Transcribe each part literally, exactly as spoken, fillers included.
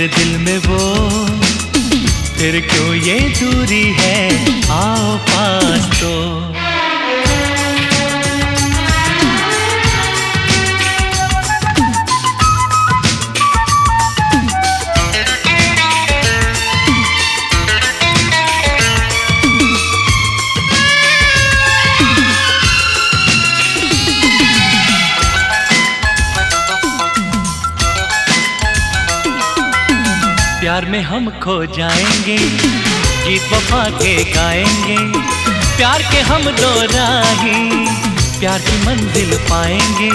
दिल में वो, फिर क्यों ये दूरी है, आओ पास तो। प्यार में हम खो जाएंगे, गीत वफा के गाएंगे, प्यार के हम दो राही, प्यार की मंजिल पाएंगे।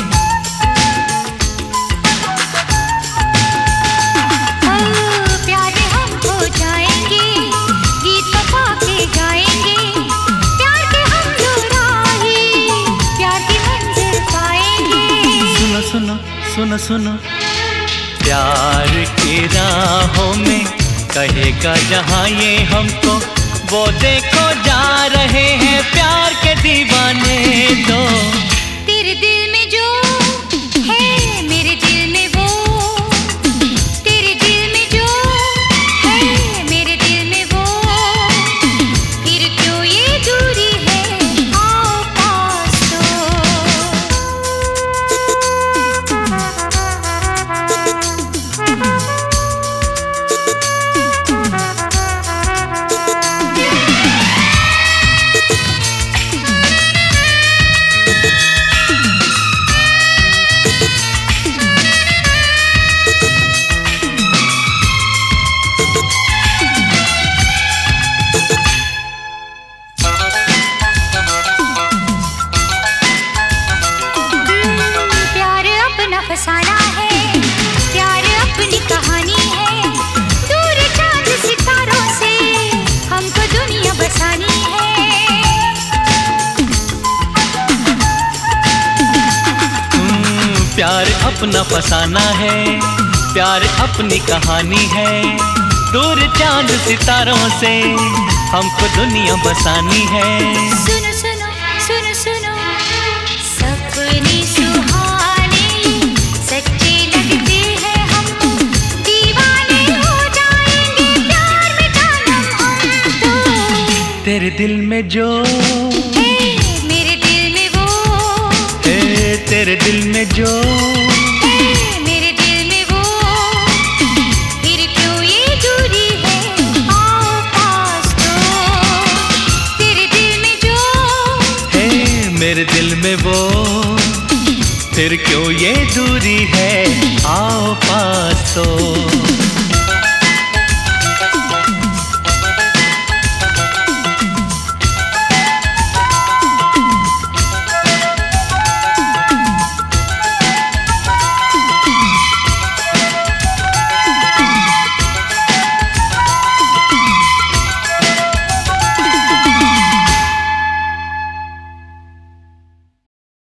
प्यार में हम खो जाएंगे, गीत वफा के गाएंगे, प्यार के हम दो राही, प्यार की मंजिल पाएंगे। सुनो सुनो सुनो सुनो, प्यार की राहों में कहेगा जहाँ ये हमको, वो देखो जा रहे हैं प्यार के दीवाने तो। तेरे दिल में जो है मेरे दिल में वो, तेरे दिल में जो है मेरे दिल में वो, फिर क्यों ये दूरी है, आओ पास तो। फसाना है, प्यार अपनी कहानी है, दूर चांद सितारों से हमको दुनिया बसानी है। प्यार अपना फसाना है, प्यार अपनी कहानी है, दूर चांद सितारों से हमको दुनिया बसानी है। सुनो सुनो सुनो सुनो, सपने सुहाने सच्चे लगते हैं हमको, दीवाने हो जाएंगे प्यार में जानम हम तो। तेरे दिल में जो है मेरे दिल में वो, है तेरे दिल में जो है मेरे दिल में वो, फिर क्यों ये दूरी है, आओ पास तो। तेरे दिल में जो है मेरे दिल में वो, फिर क्यों ये दूरी है, आओ पास तो।